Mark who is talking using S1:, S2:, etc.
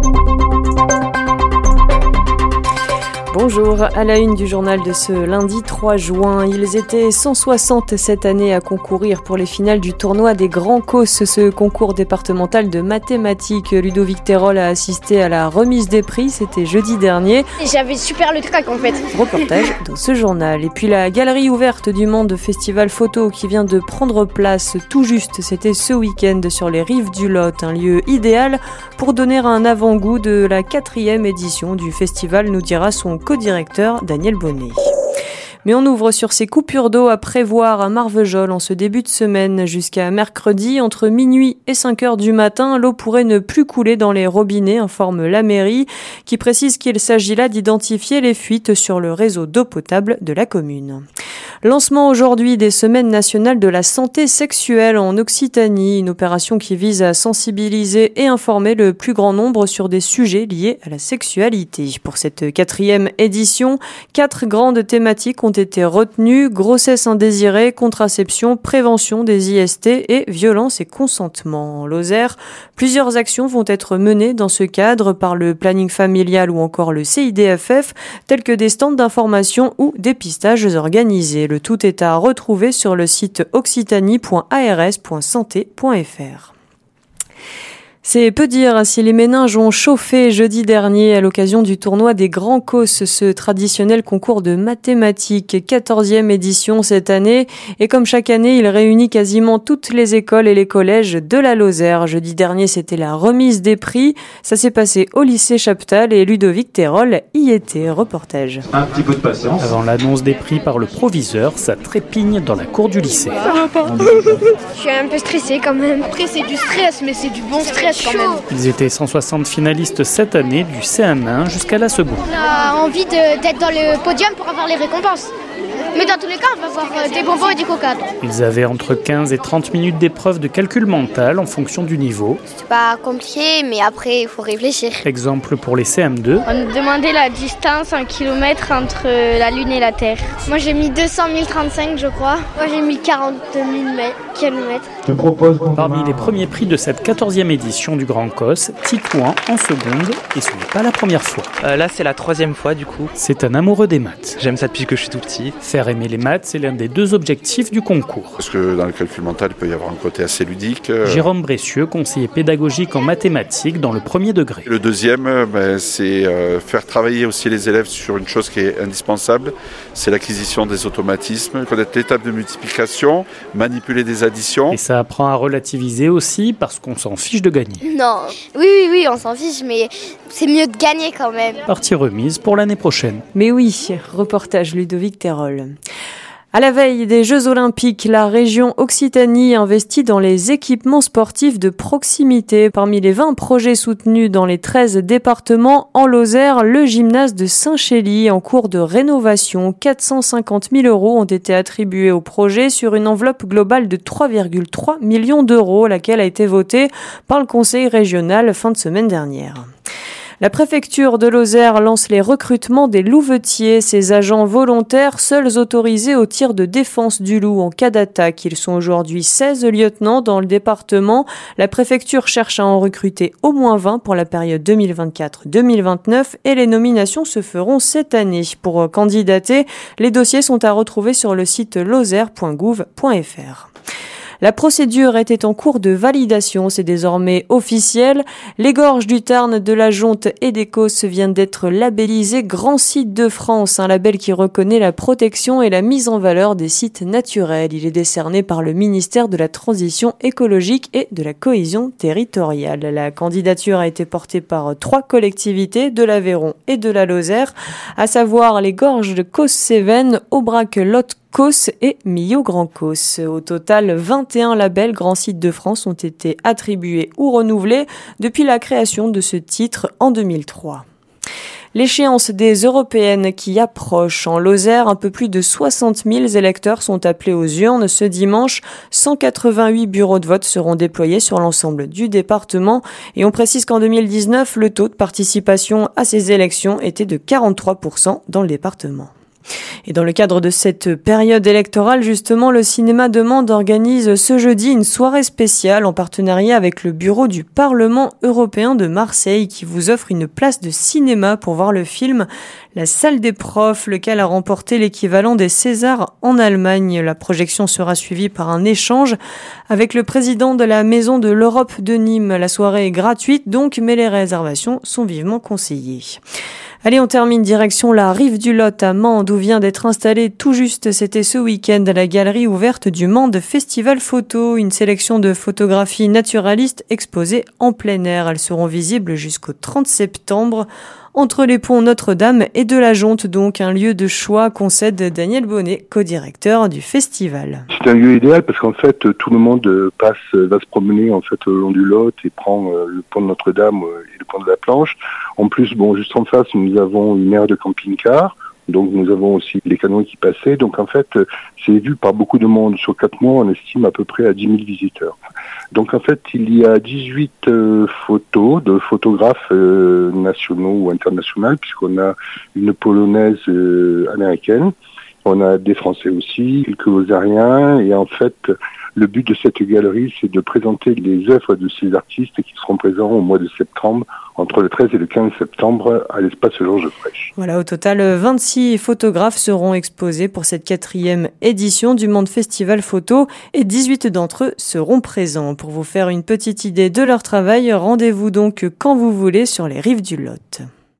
S1: Bonjour, à la une du journal de ce lundi 3 juin, ils étaient 160 cette année à concourir pour les finales du tournoi des Grands Causses, ce concours départemental de mathématiques. Ludovic Terol a assisté à la remise des prix, c'était jeudi dernier.
S2: J'avais super le trac en fait.
S1: Reportage dans ce journal. Et puis la galerie ouverte du Monde Festival Photo qui vient de prendre place tout juste, c'était ce week-end sur les rives du Lot, un lieu idéal pour donner un avant-goût de la 4e édition du festival, nous dira son co-directeur Daniel Bonnet. Mais on ouvre sur ces coupures d'eau à prévoir à Marvejols en ce début de semaine. Jusqu'à mercredi, entre minuit et 5 heures du matin, l'eau pourrait ne plus couler dans les robinets, informe la mairie, qui précise qu'il s'agit là d'identifier les fuites sur le réseau d'eau potable de la commune. Lancement aujourd'hui des semaines nationales de la santé sexuelle en Occitanie, une opération qui vise à sensibiliser et informer le plus grand nombre sur des sujets liés à la sexualité. Pour cette 4e édition, 4 grandes thématiques ont été retenues: grossesse indésirée, contraception, prévention des IST et violence et consentement. En Lozère, plusieurs actions vont être menées dans ce cadre par le planning familial ou encore le CIDFF, tels que des stands d'information ou dépistages organisés. Le tout est à retrouver sur le site occitanie.ars.santé.fr. C'est peu dire si les méninges ont chauffé jeudi dernier à l'occasion du tournoi des Grands Causses, ce traditionnel concours de mathématiques, 14e édition cette année. Et comme chaque année, il réunit quasiment toutes les écoles et les collèges de la Lozère. Jeudi dernier, c'était la remise des prix. Ça s'est passé au lycée Chaptal et Ludovic Terol y était. Reportage.
S3: Un petit peu de patience.
S4: Avant l'annonce des prix par le proviseur, ça trépigne dans la cour du lycée.
S2: Je suis un peu stressée quand même. Après c'est du stress, mais c'est du bon stress quand même.
S4: Ils étaient 160 finalistes cette année du CM1 jusqu'à la seconde.
S2: On a envie d'être dans le podium pour avoir les récompenses. Mais dans tous les cas, on va avoir des bonbons et des coca.
S4: Ils avaient entre 15 et 30 minutes d'épreuve de calcul mental en fonction du niveau.
S5: C'est pas compliqué, mais après, il faut réfléchir.
S4: Exemple pour les CM2.
S2: On nous demandait la distance en kilomètres entre la Lune et la Terre. Moi, j'ai mis 200 035, je crois. Moi, j'ai mis 40 000 kilomètres.
S3: Je propose
S4: Parmi les premiers prix de cette 14e édition du Grand Causses, Titouan en seconde, et ce n'est pas la première fois.
S6: Là, c'est la 3e fois du coup.
S4: C'est un amoureux des maths.
S6: J'aime ça depuis que je suis tout petit.
S4: Faire aimer les maths, c'est l'un des 2 objectifs du concours.
S7: Parce que dans le calcul mental, il peut y avoir un côté assez ludique.
S4: Jérôme Bressieux, conseiller pédagogique en mathématiques dans le 1er degré.
S7: Le deuxième, c'est faire travailler aussi les élèves sur une chose qui est indispensable, c'est l'acquisition des automatismes, connaître l'étape de multiplication, manipuler des additions.
S4: Et ça apprend à relativiser aussi parce qu'on s'en fiche de gagner.
S5: Non, oui, on s'en fiche, mais c'est mieux de gagner quand même.
S4: Partie remise pour l'année prochaine.
S1: Mais oui, reportage Ludovic Terol. À la veille des Jeux Olympiques, la région Occitanie investit dans les équipements sportifs de proximité. Parmi les 20 projets soutenus dans les 13 départements, en Lozère, le gymnase de Saint-Chély en cours de rénovation. 450 000 € ont été attribués au projet sur une enveloppe globale de 3,3 millions d'euros, laquelle a été votée par le conseil régional fin de semaine dernière. La préfecture de Lozère lance les recrutements des louvetiers, ces agents volontaires seuls autorisés au tir de défense du loup en cas d'attaque. Ils sont aujourd'hui 16 lieutenants dans le département. La préfecture cherche à en recruter au moins 20 pour la période 2024-2029 et les nominations se feront cette année. Pour candidater, les dossiers sont à retrouver sur le site lozère.gouv.fr. La procédure était en cours de validation, c'est désormais officiel. Les gorges du Tarn, de la Jonte et des Causses viennent d'être labellisées Grand Site de France, un label qui reconnaît la protection et la mise en valeur des sites naturels. Il est décerné par le ministère de la Transition écologique et de la cohésion territoriale. La candidature a été portée par 3 collectivités de l'Aveyron et de la Lozère, à savoir les gorges de Causse-Cévennes, Aubrac-Lot, Causses et Millau-Grand Causses. Au total, 21 labels Grands Sites de France ont été attribués ou renouvelés depuis la création de ce titre en 2003. L'échéance des européennes qui approche. En Lozère, un peu plus de 60 000 électeurs sont appelés aux urnes ce dimanche. 188 bureaux de vote seront déployés sur l'ensemble du département. Et on précise qu'en 2019, le taux de participation à ces élections était de 43% dans le département. Et dans le cadre de cette période électorale, justement, le Cinéma Demande organise ce jeudi une soirée spéciale en partenariat avec le bureau du Parlement européen de Marseille qui vous offre une place de cinéma pour voir le film La Salle des Profs, lequel a remporté l'équivalent des Césars en Allemagne. La projection sera suivie par un échange avec le président de la Maison de l'Europe de Nîmes. La soirée est gratuite donc, mais les réservations sont vivement conseillées. Allez, on termine direction la rive du Lot à Mende où vient d'être installée tout juste, c'était ce week-end, la galerie ouverte du Mende Festival Photo, une sélection de photographies naturalistes exposées en plein air. Elles seront visibles jusqu'au 30 septembre. Entre les ponts Notre-Dame et de la Jonte, donc un lieu de choix, concède Daniel Bonnet, co-directeur du festival.
S3: C'est un lieu idéal parce qu'en fait tout le monde va se promener en fait au long du Lot et prend le pont de Notre-Dame et le pont de la Planche. En plus, juste en face, nous avons une aire de camping-car. Donc nous avons aussi les canoës qui passaient. Donc en fait, c'est vu par beaucoup de monde. Sur 4 mois, on estime à peu près à 10 000 visiteurs. Donc en fait, il y a 18 photos de photographes nationaux ou internationaux, puisqu'on a une polonaise américaine, on a des Français aussi, quelques Osariens, et en fait, le but de cette galerie, c'est de présenter les œuvres de ces artistes qui seront présents au mois de septembre, entre le 13 et le 15 septembre, à l'espace Georges Frêche.
S1: Voilà, au total, 26 photographes seront exposés pour cette 4e édition du Mende Festival Photo et 18 d'entre eux seront présents. Pour vous faire une petite idée de leur travail, rendez-vous donc quand vous voulez sur les rives du Lot.